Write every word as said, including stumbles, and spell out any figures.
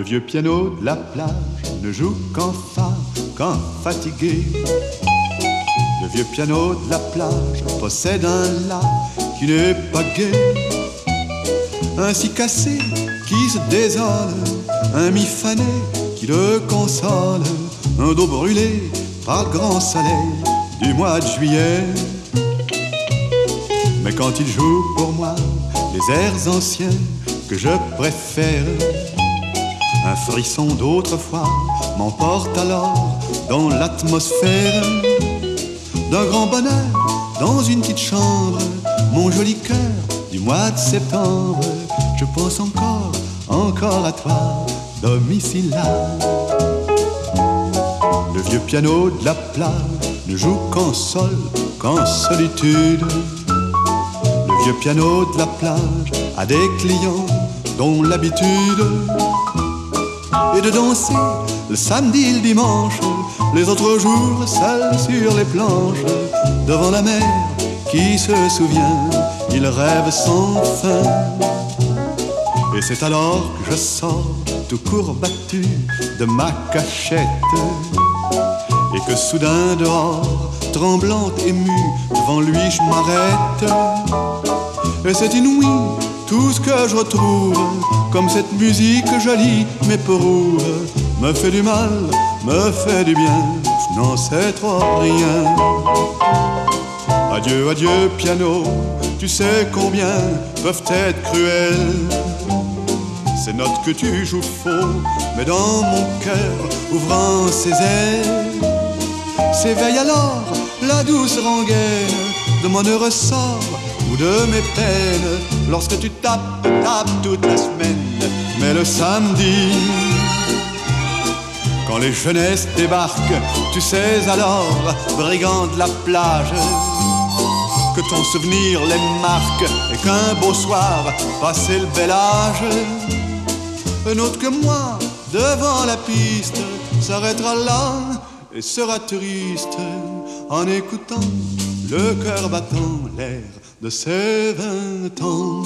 Le vieux piano de la plage ne joue qu'en fa, qu'en fatigué. Le vieux piano de la plage possède un la qui n'est pas gai. Un si cassé qui se désole, un mi fané qui le console, un dos brûlé par le grand soleil du mois de juillet. Mais quand il joue pour moi les airs anciens que je préfère, un frisson d'autrefois m'emporte alors dans l'atmosphère d'un grand bonheur dans une petite chambre. Mon joli cœur du mois de septembre, je pense encore, encore à toi, domicile là. Le vieux piano de la plage ne joue qu'en sol, qu'en solitude. Le vieux piano de la plage a des clients dont l'habitude est de danser le samedi et le dimanche, les autres jours seuls sur les planches, devant la mer qui se souvient, il rêve sans fin. Et c'est alors que je sors tout courbattu de ma cachette, et que soudain dehors, tremblante, émue, devant lui je m'arrête. Et c'est inouï tout ce que je retrouve, comme cette musique jolie m'éprouve, me fait du mal, me fait du bien, je n'en sais trop rien. Adieu, adieu piano, tu sais combien peuvent être cruelles ces notes que tu joues faux, mais dans mon cœur ouvrant ses ailes, s'éveille alors la douce rengaine de mon heureux sort ou de mes peines, lorsque tu tapes, tapes toute la semaine, mais le samedi, quand les jeunesses débarquent, tu sais alors, brigand de la plage, que ton souvenir les marque et qu'un beau soir, passé le bel âge, un autre que moi, devant la piste, s'arrêtera là et sera triste en écoutant le cœur battant l'air de ses vingt ans.